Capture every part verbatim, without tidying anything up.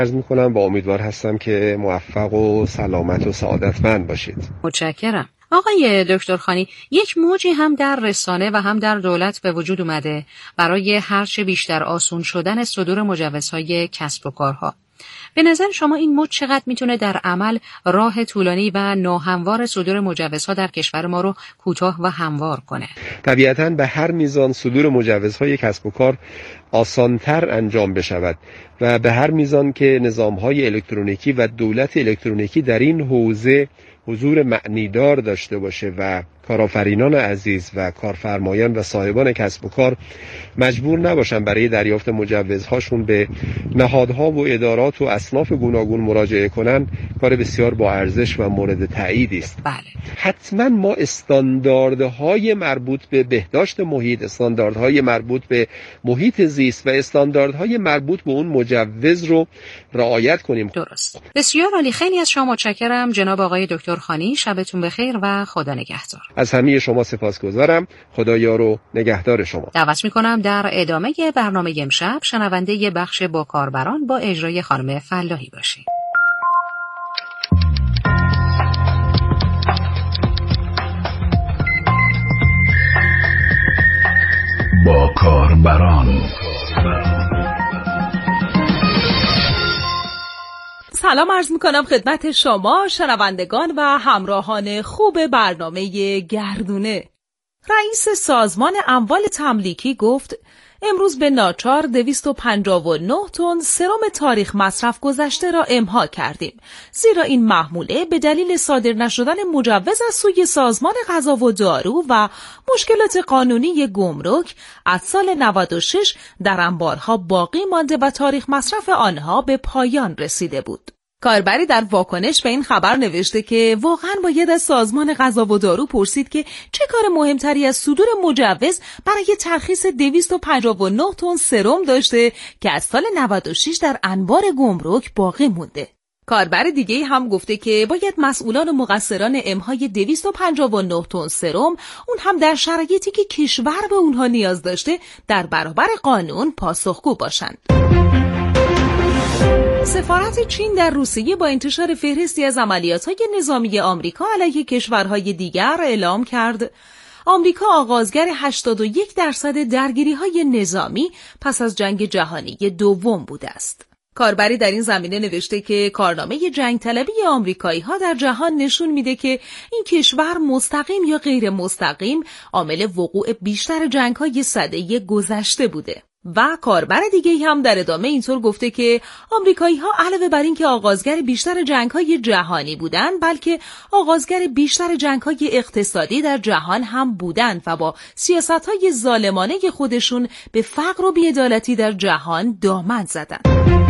عرض میکنم و امیدوار هستم که موفق و سلامت و سعادتمند باشید. متشکرم. آقای دکتر خانی، یک موجی هم در رسانه و هم در دولت به وجود اومده برای هرچه بیشتر آسون شدن صدور مجوزهای کسب و کارها. به نظر شما این موج چقدر میتونه در عمل راه طولانی و ناهموار صدور مجوزها در کشور ما رو کوتاه و هموار کنه؟ طبیعتاً به هر میزان صدور مجوزهای کسب و کار آسانتر انجام بشود و به هر میزان که نظامهای الکترونیکی و دولت الکترونیکی در این حوزه حضور معنیدار داشته باشه و کارآفرینان عزیز و کارفرمایان و صاحبان کسب و کار مجبور نباشن برای دریافت مجوزهاشون به نهادها و ادارات و اصناف گوناگون مراجعه کنن، کار بسیار با ارزش و مورد تایید است. بله. حتما ما استانداردهای مربوط به بهداشت محیط، استانداردهای مربوط به محیط زیست و استانداردهای مربوط به اون مجوز رو رعایت کنیم. درست. بسیار عالی. خیلی از شما متشکرم جناب آقای دکتر خانی. شبتون بخیر و خدا نگهدار. از همه شما سپاسگزارم. خدا یار و نگهدار شما. دعوت میکنم در ادامه برنامه امشب شنونده بخش با کاربران با اجرای خانم فلاحی باشید. با کاربران. سلام عرض میکنم خدمت شما شنوندگان و همراهان خوب برنامه گردونه. رئیس سازمان اموال تملیکی گفت امروز به ناچار دویست و پنجاه و نه تن سرم تاریخ مصرف گذشته را امضا کردیم، زیرا این محموله به دلیل صادر نشدن مجوز از سوی سازمان غذا و دارو و مشکلات قانونی گمرک از سال نود و شش در انبارها باقی مانده و تاریخ مصرف آنها به پایان رسیده بود. کاربری در واکنش به این خبر نوشته که واقعا باید از سازمان غذا و دارو پرسید که چه کار مهمتری از صدور مجوز برای ترخیص دویست و پنجاه و نه تن سرم داشته که از سال نود و شش در انبار گمرک باقی مونده. کاربر دیگه هم گفته که باید مسئولان و مقصران امضای دویست و پنجاه و نه تن سرم، اون هم در شرایطی که کشور به اونها نیاز داشته، در برابر قانون پاسخگو باشند. سفارت چین در روسیه با انتشار فهرستی از عملیات‌های نظامی آمریکا علیه کشورهای دیگر اعلام کرد آمریکا آغازگر هشتاد و یک درصد درگیری‌های نظامی پس از جنگ جهانی دوم بوده است. کاربری در این زمینه نوشته که کارنامه جنگ طلبی آمریکایی‌ها در جهان نشون میده که این کشور مستقیم یا غیر مستقیم عامل وقوع بیشتر جنگ‌های سده گذشته بوده. و کاربر دیگه هم در ادامه اینطور گفته که آمریکایی‌ها علاوه بر این که آغازگر بیشتر جنگ‌های جهانی بودند، بلکه آغازگر بیشتر جنگ‌های اقتصادی در جهان هم بودند و با سیاست‌های ظالمانه خودشون به فقر و بی‌عدالتی در جهان دامن زدند.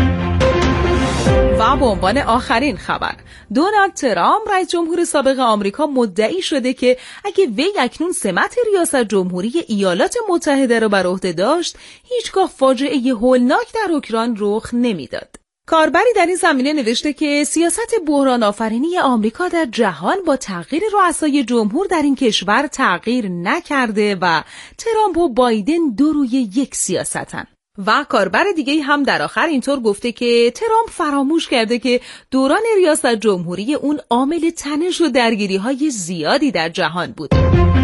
و به عنوان آخرین خبر، دونالد ترامپ رئیس جمهور سابق آمریکا مدعی شده که اگه وی اکنون سمت ریاست جمهوری ایالات متحده را بر عهده داشت، هیچگاه فاجعه هولناک در اوکراین رخ نمیداد. کاربری در این زمینه نوشته که سیاست بحران آفرینی آمریکا در جهان با تغییر رؤسای جمهور در این کشور تغییر نکرده و ترامپ و بایدن دو روی یک سیاستن. و کاربر دیگه هم در آخر اینطور گفته که ترامپ فراموش کرده که دوران ریاست جمهوری اون عامل تنش و درگیری‌های زیادی در جهان بود.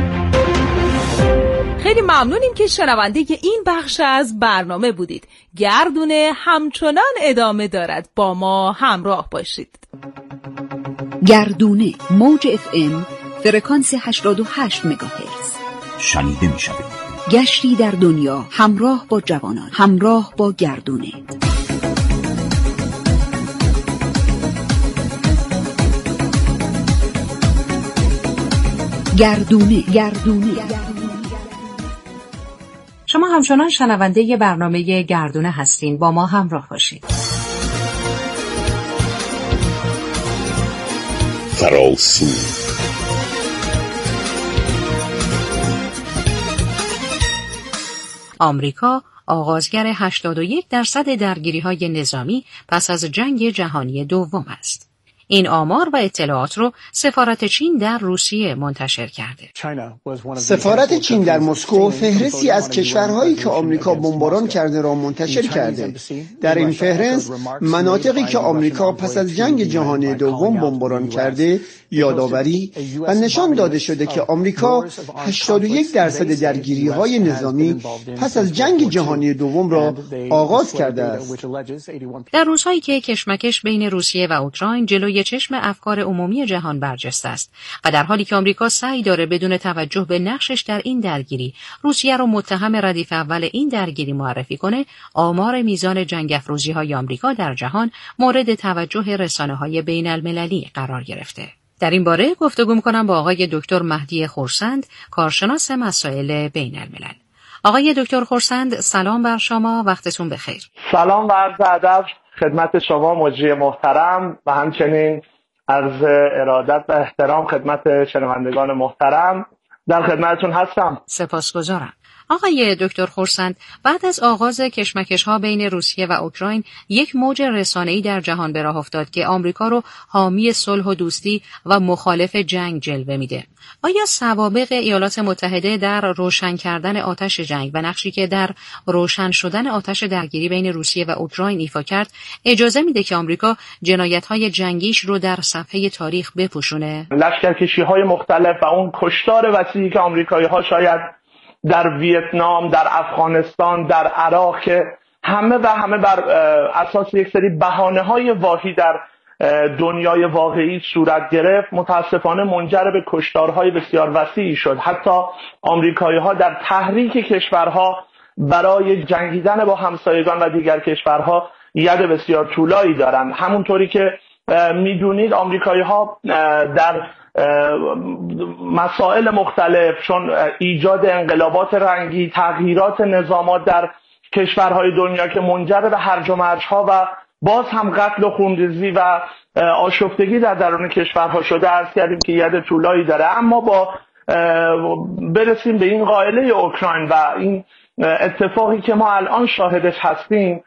خیلی ممنونیم که شنونده این بخش از برنامه بودید. گردونه همچنان ادامه دارد، با ما همراه باشید. گردونه موج اف ام فرکانس هشتاد و هشت مگاهرتز شنیده می شود. گشتی در دنیا همراه با جوانان، همراه با گردونه. گردونه گردونه شما همچنان شنونده برنامه گردونه هستین، با ما همراه باشید. فراسو آمریکا آغازگر هشتاد و یک درصد درگیری‌های نظامی پس از جنگ جهانی دوم است. این آمار و اطلاعات رو سفارت چین در روسیه منتشر کرده. سفارت چین در مسکو فهرستی از کشورهایی که آمریکا بمباران کرده را منتشر کرده. در این فهرست مناطقی که آمریکا پس از جنگ جهانی دوم بمباران کرده یادآوری و نشان داده شده که آمریکا هشتاد و یک درصد درگیری‌های نظامی پس از جنگ جهانی دوم را آغاز کرده است. در روزهایی که کشمکش بین روسیه و اوکراین جلوی چشم افکار عمومی جهان برجسته است و در حالی که آمریکا سعی داره بدون توجه به نقشش در این درگیری روسیه را متهم ردیف اول این درگیری معرفی کنه، آمار میزان جنگ افروزی‌های آمریکا در جهان مورد توجه رسانه‌های بین‌المللی قرار گرفته. در این باره گفتگو می‌کنم با آقای دکتر مهدی خورسند، کارشناس مسائل بین‌الملل. آقای دکتر خورسند، سلام بر شما، وقتتون بخیر. سلام و عرض ادب خدمت شما مجری محترم و همچنین عرض ارادت و احترام خدمت شنوندگان محترم. در خدمتتون هستم. سپاسگزارم. آقای دکتر خورسند، بعد از آغاز کشمکش‌ها بین روسیه و اوکراین یک موج رسانه‌ای در جهان به راه افتاد که آمریکا رو حامی صلح و دوستی و مخالف جنگ جلوه میده. آیا سوابق ایالات متحده در روشن کردن آتش جنگ و نقشی که در روشن شدن آتش درگیری بین روسیه و اوکراین ایفا کرد اجازه میده که آمریکا جنایت‌های جنگیش رو در صفحه تاریخ بپوشونه؟ لشکرکشی‌های مختلف و اون کشتار وسیعی که آمریکایی‌ها شاید در ویتنام، در افغانستان، در عراق که همه و همه بر اساس یک سری بهانه‌های واهی در دنیای واقعی صورت گرفت، متاسفانه منجر به کشتارهای بسیار وسیعی شد. حتی آمریکایی‌ها در تحریک کشورها برای جنگیدن با همسایگان و دیگر کشورها ید بسیار طولایی دارند. همونطوری که میدونید آمریکایی‌ها در مسائل مختلف چون ایجاد انقلابات رنگی، تغییرات نظامات در کشورهای دنیا که منجر به هرج و مرج‌ها و باز هم قتل و خونریزی و آشفتگی در درون کشورها شده، عرض کردیم که ید طولایی داره. اما با برسیم به این قائله اوکراین و این اتفاقی که ما الان شاهدش هستیم،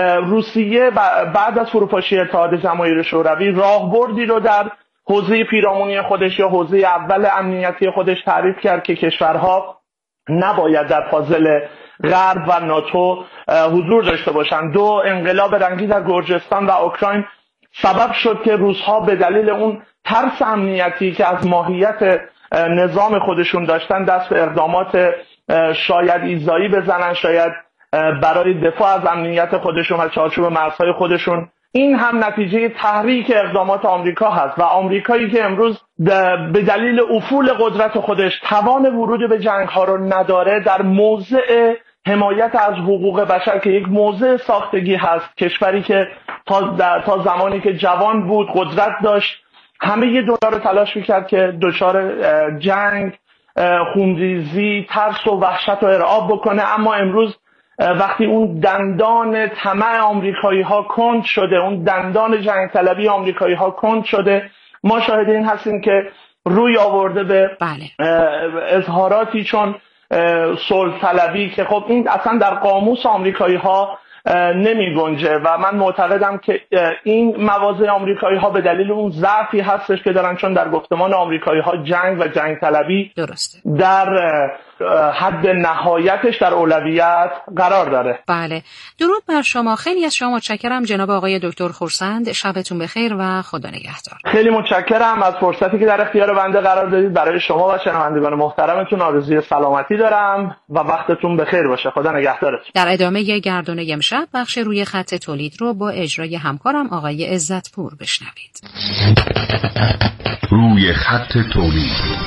روسیه بعد از فروپاشی اتحاد جماهیر شوروی راهبردی رو در حوزه پیرامونی خودش یا حوزه اول امنیتی خودش تعریف کرد که کشورها نباید در پازل غرب و ناتو حضور داشته باشند. دو انقلاب رنگی در گرجستان و اوکراین سبب شد که روس‌ها به دلیل اون ترس امنیتی که از ماهیت نظام خودشون داشتن دست به اقدامات شاید ایذایی بزنن، شاید برای دفاع از امنیت خودشون و چارچوب مرزهای خودشون. این هم نتیجه تحریک اقدامات آمریکا هست و آمریکایی که امروز به دلیل افول قدرت خودش توان ورود به جنگ ها رو نداره، در موضع حمایت از حقوق بشر که یک موضع ساختگی هست، کشوری که تا, تا زمانی که جوان بود قدرت داشت همه یه دنیا رو تلاش میکرد که دچار جنگ، خونریزی، ترس و وحشت و ارعاب بکنه، اما امروز وقتی اون دندان طمع آمریکایی ها کند شده، اون دندان جنگ طلبی آمریکایی ها کند شده، ما شاهد این هستیم که روی آورده به بله. اظهاراتی چون صلح طلبی که خب این اصلا در قاموس آمریکایی ها نمی گنجه و من معتقدم که این مواضع آمریکایی ها به دلیل اون ضعفی هستش که دارن، چون در گفتمان آمریکایی ها جنگ و جنگ طلبی درسته در حد نهایتش در اولویت قرار داره. بله، درود بر شما. خیلی از شما متشکرم جناب آقای دکتر خورسند. شبتون بخیر و خدا نگهدار. خیلی متشکرم از فرصتی که در اختیار بنده قرار دادید. برای شما و شنوندگان محترمتون آرزوی سلامتی دارم و وقتتون بخیر باشه. خدا نگهدارتون. در ادامه گردونه امشب بخش روی خط تولید رو با اجرای همکارم آقای عزتپور بشنوید. روی خط تولید.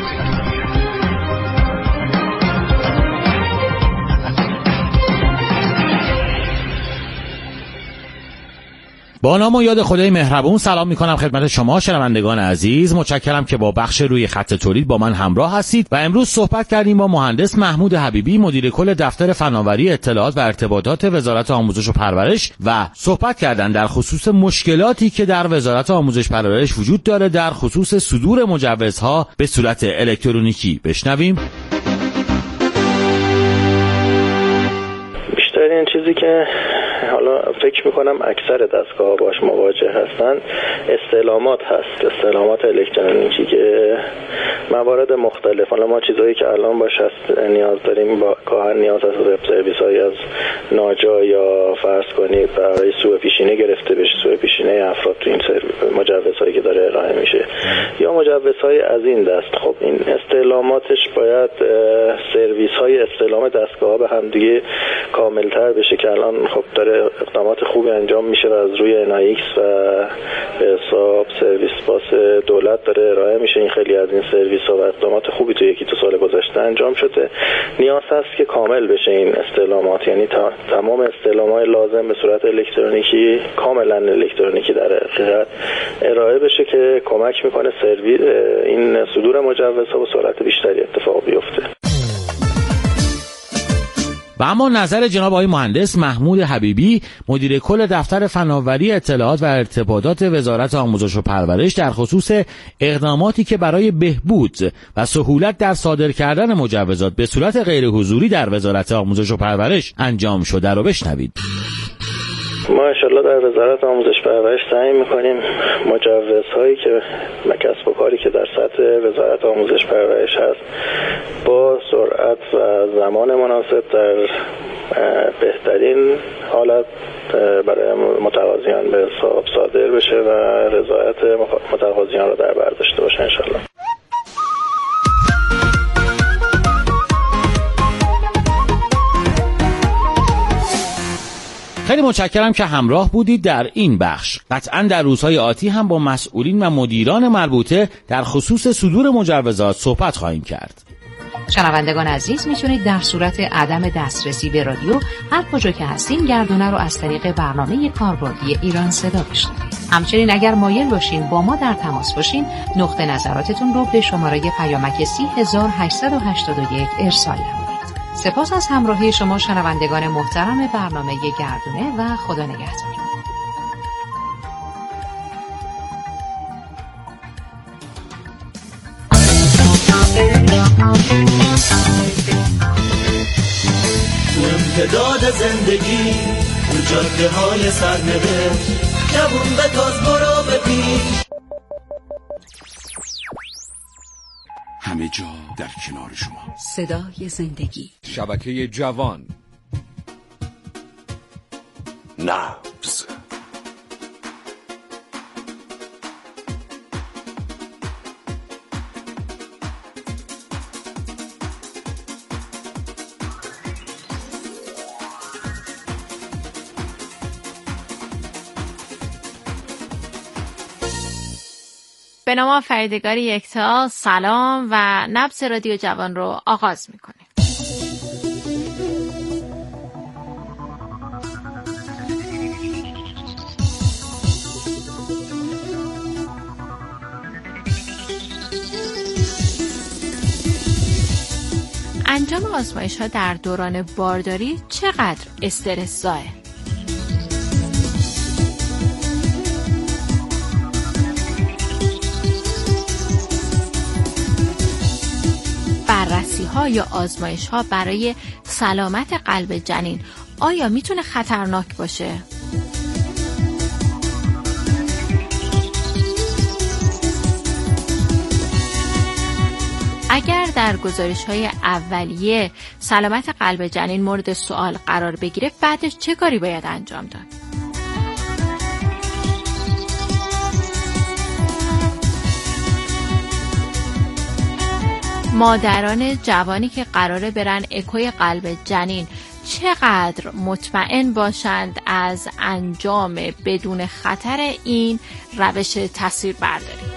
با نام و یاد خدای مهربون سلام میکنم خدمت شما شنوندگان عزیز. متشکرم که با بخش روی خط تولید با من همراه هستید و امروز صحبت کردیم با مهندس محمود حبیبی، مدیر کل دفتر فناوری اطلاعات و ارتباطات وزارت آموزش و پرورش و صحبت کردن در خصوص مشکلاتی که در وزارت آموزش و پرورش وجود داره در خصوص صدور مجوزها به صورت الکترونیکی. بشنویم. بیشتر این چیزی که حالا فکر میکنم اکثر دستگاه باش مواجه هستن استعلامات هست، استعلامات الکترونیکی که موارد مختلف، حالا ما چیزایی که الان باش هست نیاز داریم با کار نیاز هست وب سرویس های از ناجا یا فرض کنید برای سوء پیشینه گرفته بشه، سوء پیشینه افراد تو این مجوزهایی که داره ارائه میشه یا مجوزهای از این دست. خب این استعلاماتش باید سرویس های استعلام دستگاه ها به هم دیگه کاملتر بشه که الان خب داره اقدامات خوبی انجام میشه و از روی ان آی ایکس و به حساب سرویس باس دولت داره ارائه میشه. این خیلی از این سرویس ها و اقدامات خوبی تو یکی دو سال گذشته انجام شده. نیاز هست که کامل بشه این استعلامات، یعنی تمام استعلامات لازم به صورت الکترونیکی کاملا الکترونیکی در حقیقت ارائه بشه که کمک میکنه سرویس این صدور مجوزها با سرعت بیشتری اتفاق بیفته. و اما نظر جناب آقای مهندس محمود حبیبی مدیر کل دفتر فناوری اطلاعات و ارتباطات وزارت آموزش و پرورش در خصوص اقداماتی که برای بهبود و سهولت در صادر کردن مجوزات به صورت غیر حضوری در وزارت آموزش و پرورش انجام شده رو بشنوید. ما انشالله در وزارت آموزش پرورش سعی میکنیم مجوزهایی که کسب و کاری که در سطح وزارت آموزش پرورش هست با سرعت و زمان مناسب در بهترین حالت برای متقاضیان به حساب صادر بشه و رضایت متقاضیان رو در بر داشته باشه انشالله. خیلی متشکرم که همراه بودید در این بخش. قطعاً در روزهای آتی هم با مسئولین و مدیران مربوطه در خصوص صدور مجوزات صحبت خواهیم کرد. شنوندگان عزیز، میتونید در صورت عدم دسترسی به رادیو هر کجا که هستین گردونه رو از طریق برنامه کاربردی ایران صدا بشنوید. همچنین اگر مایل باشین با ما در تماس باشین، نقطه نظراتتون رو به شماره پیامک سی هزار و هشتصد و هشتاد و یک ارسال نمایید. سپاس از همراهی شما شنوندگان محترم برنامه گردونه و خدا نگهدار. امتداد زندگی تو جاده های سرنوشت جوون به تاز برو بپیش، همه جا در کنار شما. صدای زندگی، شبکه جوان، نبض، به نام آفریدگار یکتا سلام و نبض رادیو جوان رو آغاز میکنیم. انجام آزمایش ها در دوران بارداری چقدر استرس زاه؟ بررسی ها یا آزمایش ها برای سلامت قلب جنین آیا میتونه خطرناک باشه؟ اگر در گزارش های اولیه سلامت قلب جنین مورد سوال قرار بگیره، بعدش چه کاری باید انجام داد؟ مادران جوانی که قراره برن اکوی قلب جنین چقدر مطمئن باشند از انجام بدون خطر این روش تصویر برداری؟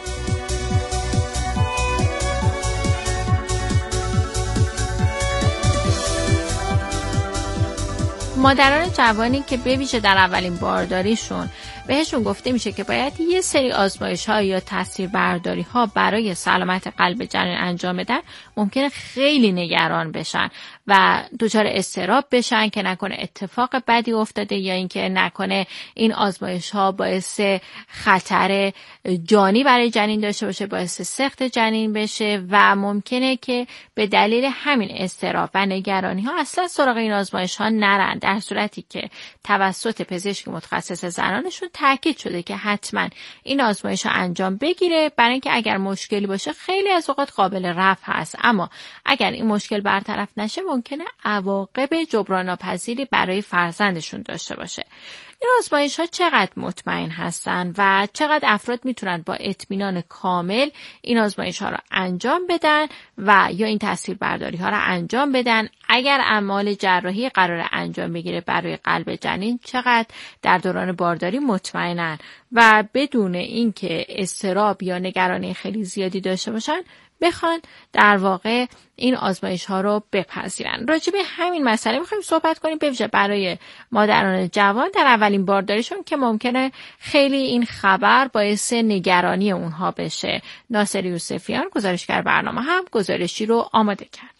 مادران جوانی که به ویژه در اولین بارداریشون بهشون گفته میشه که باید یه سری آزمایش‌ها یا تاثیربرداری‌ها برای سلامت قلب جنین انجام بدن، ممکنه خیلی نگران بشن و دچار اضطراب بشن که نکنه اتفاق بدی افتاده یا اینکه نکنه این آزمایش‌ها باعث خطر جانی برای جنین داشته باشه، باعث سقط جنین بشه و ممکنه که به دلیل همین اضطراب و نگرانی‌ها اصلا سراغ این آزمایش‌ها نرن، در صورتی که توسط پزشک متخصص زنانشون تاکید شده که حتما این آزمایش‌ها انجام بگیره، برای اینکه اگر مشکلی باشه خیلی از اوقات قابل رفع هست، اما اگر این مشکل برطرف نشه ممکنه عواقب جبران ناپذیری برای فرزندشون داشته باشه. این آزمایش‌ها چقدر مطمئن هستن و چقدر افراد میتونن با اطمینان کامل این آزمایش‌ها رو انجام بدن و یا این تاثیربرداری‌ها رو انجام بدن، اگر اعمال جراحی قرار انجام بگیره برای قلب جنین چقدر در دوران بارداری مطمئنن و بدون اینکه اضطراب یا نگرانی خیلی زیادی داشته باشن بخوان در واقع این آزمایش ها رو بپذیرن. راجع به همین مسئله میخوایم صحبت کنیم، به ویژه برای مادران جوان در اولین بارداریشون که ممکنه خیلی این خبر باعث نگرانی اونها بشه. ناصر یوسفیان گزارشگر برنامه هم گزارشی رو آماده کرد.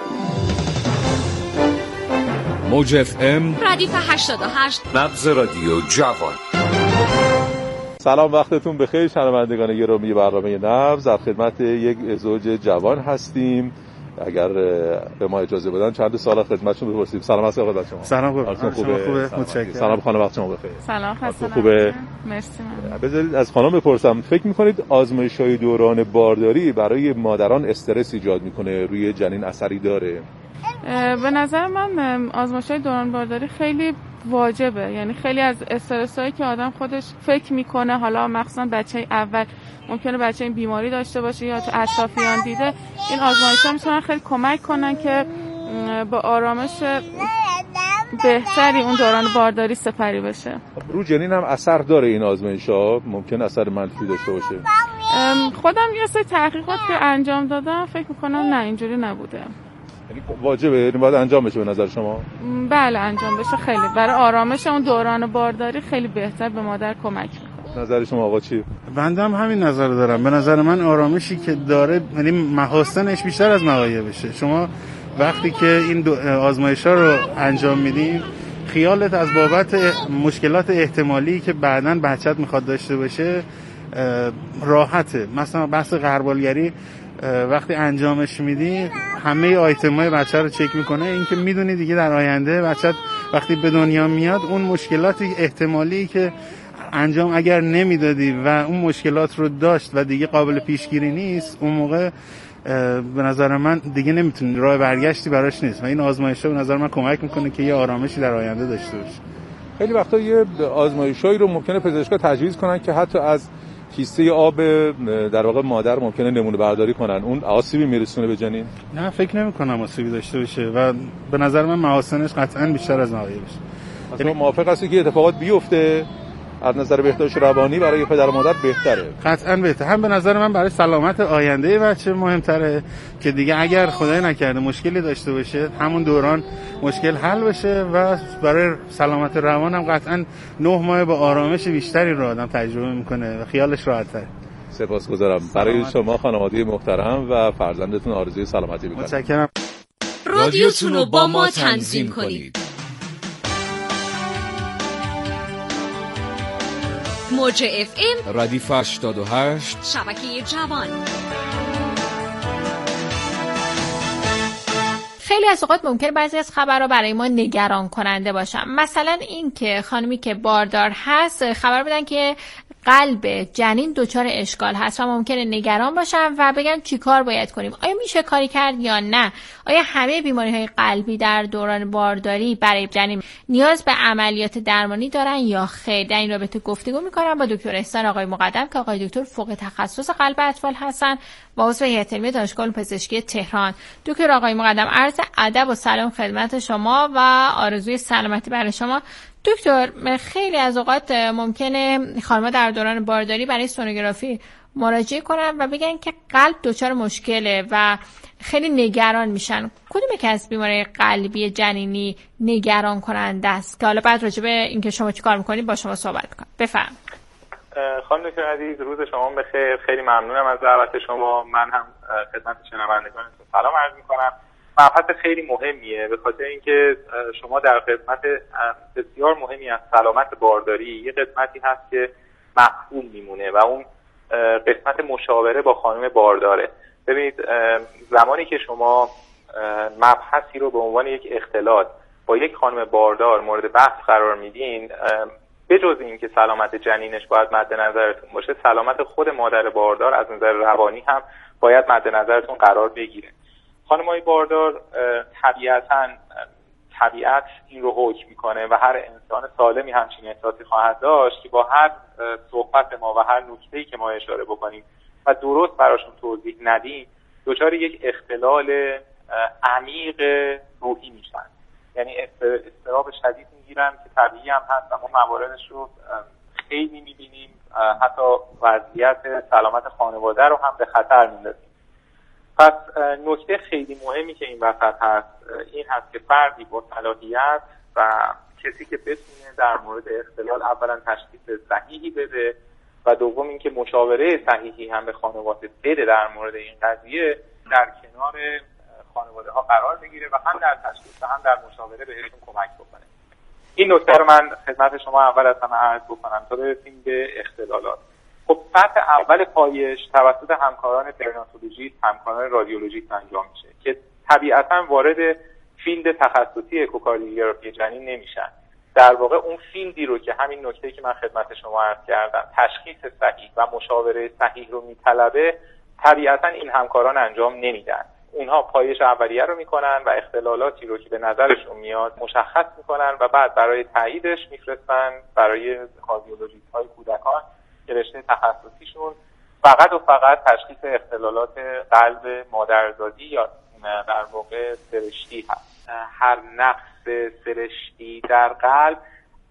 موج اف ام ردیف هشتاد و هشت نبض رادیو جوان. سلام، وقتتون بخیر شنوندگان گرامی برنامه نبض. در خدمت یک زوج جوان هستیم. اگر به ما اجازه بدن چند سال خدمتشون بپرسیم. سلام علیکم خدمت شما. سلام خوبه. شما خوبه؟ متشکرم. سلام خانم، وقت شما بخیر. سلام، خسته خوبه؟ مرسی. بذارید از خانم بپرسم، فکر می‌کنید آزمایش‌های دوران بارداری برای مادران استرس ایجاد می‌کنه، روی جنین اثری داره؟ به نظر من آزمایش‌های دوران بارداری خیلی واجبه، یعنی خیلی از استرسایی که آدم خودش فکر میکنه، حالا مخصوصا بچه اول ممکنه بچه این بیماری داشته باشه یا تو اطرافیان دیده، این آزمایش‌ها میتونن خیلی کمک کنن که با آرامش بهتری اون دوران بارداری سپری بشه. رو جنین هم اثر داره این آزمایش‌ها؟ ممکن اثر منفی داشته باشه؟ خودم یه سری تحقیقات که انجام دادم فکر میکنم نه اینجوری نبوده. یعنی واجبه، یعنی باید انجام بشه به نظر شما؟ بله انجام بشه، خیلی برای آرامش اون دوران بارداری خیلی بهتر به مادر کمک میکنه. نظر شما آقا چی؟ بنده هم همین نظر دارم. به نظر من آرامشی که داره یعنی محاسنش بیشتر از معایبشه. شما وقتی که این آزمایش‌ها رو انجام میدین خیالت از بابت مشکلات احتمالی که بعداً بچت میخواد داشته باشه راحته. مثلا بحث غربالگری وقتی انجامش میدی همه آیتم‌های بچه رو چک میکنه، این که میدونی دیگه در آینده بچه وقتی به دنیا میاد اون مشکلات احتمالی که انجام اگر نمیدادی و اون مشکلات رو داشت و دیگه قابل پیشگیری نیست، اون موقع به نظر من دیگه نمیتونی، راه برگشتی براش نیست و این آزمایش‌ها به نظر من کمک میکنه که یه آرامشی در آینده داشته باشه. خیلی وقتا یه آزمایشایی رو ممکنه پزشکا تجویز کنن که حتی از کیسه آب در واقع مادر ممکنه نمونه برداری کنن، اون آسیبی میرسونه به جنین؟ نه فکر نمی کنم آسیبی داشته باشه و به نظر من محاسنش قطعا بیشتر از معایبش. یعنی موافق هستی که اتفاقات بیفته از نظر بهداشت روانی برای پدر و مادر بهتره؟ قطعا بهتره، هم به نظر من برای سلامت آینده بچه مهمتره که دیگه اگر خدای نکرده مشکلی داشته باشه همون دوران مشکل حل بشه و برای سلامت روان هم قطعا نه ماه با آرامش بیشتری رو آدم تجربه میکنه و خیالش راحت‌تره. سپاسگزارم. برای شما خانواده محترم و فرزندتون آرزوی سلامتی میکنم. متشکرم. رادیوتون رو با ما تنظیم کنید. موج اف ام ردیف هشتاد و هشت شبکه جوان. خیلی از اوقات ممکن بعضی از خبرها برای ما نگران کننده باشن. مثلا این که خانمی که باردار هست خبر بدن که قلب جنین دچار اشکال هست و ممکنه نگران باشن و بگن چی کار باید کنیم، آیا میشه کاری کرد یا نه، آیا همه بیماری های قلبی در دوران بارداری برای جنین نیاز به عملیات درمانی دارن یا خیر. در این رابطه گفتگو میکنم با دکتر احسان آقای مقدم که آقای دکتر فوق تخصص قلب اطفال هستن و عضو هیئت علمی دانشگاه پزشکی تهران. دکتر آقای مقدم عرض ادب و سلام خدمت شما و آرزوی سلامتی برای شما. دکتر خیلی از اوقات ممکنه خانم‌ها در دوران بارداری برای سونوگرافی مراجعه کنن و بگن که قلب دچار مشکله و خیلی نگران میشن، کدوم که از بیماری قلبی جنینی نگران کننده است که حالا بعد راجع به اینکه شما چیکار میکنید با شما صحبت کنم. بفرم. خانم دکتر عزیز، روز شما بخیر. خیلی ممنونم از دعوت شما. من هم خدمت شنوندگانتون سلام عرض میکنم. مبحث خیلی مهمیه به خاطر اینکه شما در خدمت بسیار مهمی از سلامت بارداری یه قسمتی هست که مخفول میمونه و اون قسمت مشاوره با خانم بارداره. ببینید زمانی که شما مبحثی رو به عنوان یک اختلال با یک خانم باردار مورد بحث قرار میدین، به جز این که سلامت جنینش باید مد نظرتون باشه، سلامت خود مادر باردار از نظر روانی هم باید مد نظرتون قرار بگیره. خانم‌های باردار طبیعتاً طبیعت این رو حکم میکنه و هر انسان سالمی همچین احساسی خواهد داشت که با هر صحبت ما و هر نکته‌ای که ما اشاره بکنیم و درست براشون توضیح ندیم دچار یک اختلال عمیق روحی میشن، یعنی اضطراب شدید میگیرن که طبیعی هم هست و ما مواردش رو خیلی میبینیم، حتی وضعیت سلامت خانواده رو هم به خطر میندازیم. پس نکته خیلی مهمی که این وسط هست این هست که فردی با صلاحیت و کسی که بتونه در مورد اختلال اولا تشخیص صحیحی بده و دوم اینکه مشاوره صحیحی هم به خانواده بده در مورد این قضیه، در کنار خانواده ها قرار بگیره و هم در تشخیص و هم در مشاوره بهشون کمک بکنه. این نکته رو من خدمت شما اول از همه عرض بکنم تا برسیم به اختلالات. خب سطح اول پایش توسط همکاران پریناتولوژیست، همکاران رادیولوژیست انجام میشه که طبیعتاً وارد فیلد تخصصی اکوکاردیوگرافی جنین نمیشن. در واقع اون فیلدی رو که همین نکته‌ای که من خدمت شما عرض کردم تشخیص صحیح و مشاوره صحیح رو میطلبه، طبیعتاً این همکاران انجام نمیدن. اونها پایش اولیه رو میکنن و اختلالاتی رو که به نظرشون میاد مشخص میکنن و بعد برای تاییدش میفرستن برای کاردیولوژیست‌های کودکان که رشته تخصصیشون فقط و فقط تشخیص اختلالات قلب مادرزادی یا در واقع سرشتی هست. هر نقص سرشتی در قلب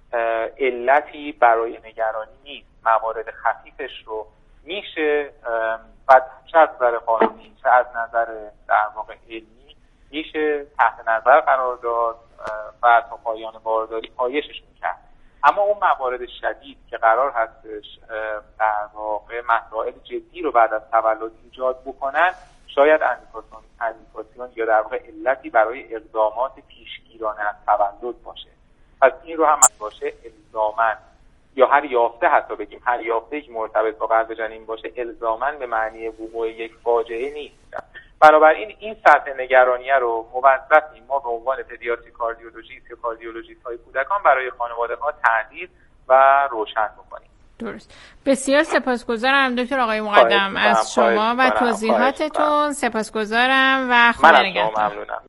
علتی برای نگرانی نیست. موارد خفیفش رو میشه و چه از نظر قانونی چه از نظر در واقع علمی میشه تحت نظر قرار داد و تا پایان بارداری پایششون کرد. اما اون موارد شدید که قرار هستش در واقع مسائل جدی رو بعد از تولد ایجاد بکنن، شاید اندیکاسیون اندیکاسیون یا در واقع علتی برای اقدامات پیشگیرانه از تولد باشه. پس این رو هم باشه الزاماً یا هر یافته، حتی بگیم هر یافته که مرتبط با قلب جنین باشه الزاماً به معنی وقوع یک فاجعه نیست. بنابراین این سطح نگرانیه رو موظفیم ما به عنوان پدیاتری کاردیولوژیست یا کاردیولوژیست های کودکان برای خانواده ها تحدید و روشن بکنیم. درست. بسیار سپاسگزارم دکتر آقای مقدم از شما و توضیحاتتون. سپاسگزارم و خدا نگهدار. من ممنونم.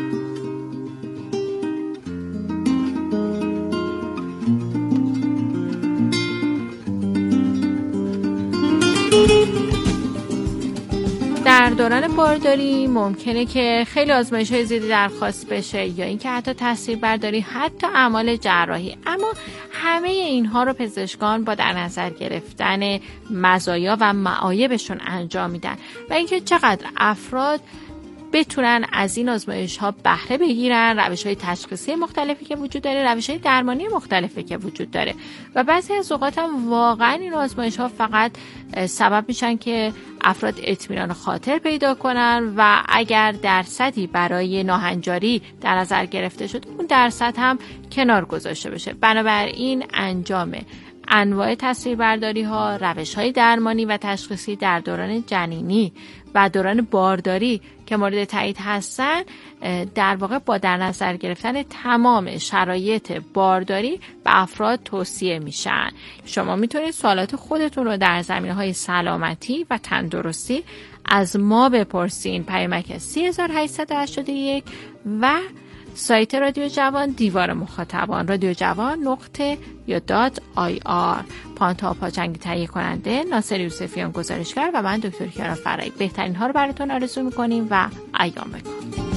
در دوران بارداری ممکنه که خیلی آزمایش‌های زیادی درخواست بشه یا اینکه حتی تاثیر برداری، حتی اعمال جراحی، اما همه اینها رو پزشکان با در نظر گرفتن مزایا و معایبشون انجام میدن و اینکه چقدر افراد بتونن از این آزمایش‌ها بهره بگیرن، روش‌های تشخیصی مختلفی که وجود داره، روش‌های درمانی مختلفی که وجود داره و بعضی از اوقات هم واقعا این آزمایش‌ها فقط سبب میشن که افراد اطمینان خاطر پیدا کنن و اگر درصدی برای ناهنجاری در نظر گرفته شد اون درصد هم کنار گذاشته بشه. بنابراین انجام انواع تصویربرداری ها، روش های درمانی و تشخیصی در دوران جنینی و دوران بارداری که مورد تایید هستن در واقع با در نظر گرفتن تمام شرایط بارداری به افراد توصیه میشن. شما میتونید سوالات خودتون رو در زمینه‌های سلامتی و تندرستی از ما بپرسین. پیامک سه هزار و هشتصد و هشتاد و یک و سایت رادیو جوان دیوار مخاطبان رادیو جوان نقطه یا دات آی آر. پانتا پاچنگی تهیه کننده ناصر یوسفیان گزارشگر و من دکتر کیارا فرایی. بهترین ها رو براتون آرزو میکنیم و ایام بکن.